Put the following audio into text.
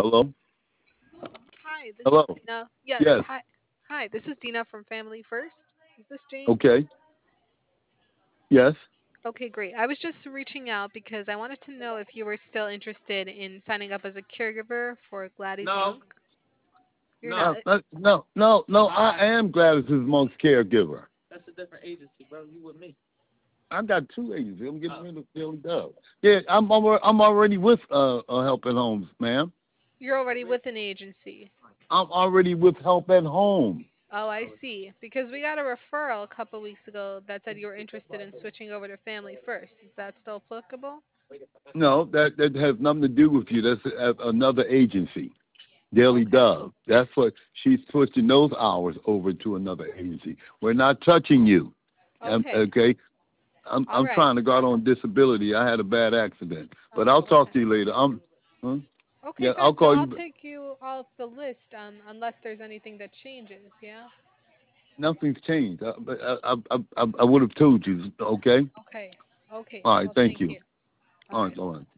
Hello? Hi, this is Hello? Dina. Yes, Yes. hi. Hi, this is Dina from Family First. Is this James? Okay. Yes. Okay, great. I was just reaching out because I wanted to know if you were still interested in signing up as a caregiver for Gladys No, Monk. You're no. not. No. I Uh-uh. am Gladys's Monk's caregiver. That's a different agency, bro. You with me? I got two agencies. I'm getting Oh, rid of Billy Dove. Yeah, I'm already with Help at Homes, ma'am. You're already with an agency. I'm already with Help at Home. Oh, I see. Because we got a referral a couple weeks ago that said you were interested in switching over to Family First. Is that still applicable? No, that has nothing to do with you. That's another agency. Daily Okay. Dove. That's what she's switching those hours over to another agency. We're not touching you. Okay. Okay. I'm All I'm right. trying to go out on disability. I had a bad accident, but I'll Oh, talk okay. to you later. Huh? Okay, Yeah, I'll good. So call I'll you. take you off the list unless there's anything that changes, yeah? Nothing's changed. I would have told you. Okay. Okay. Okay. All right. Well, Thank thank you. you. All All right. right. All right.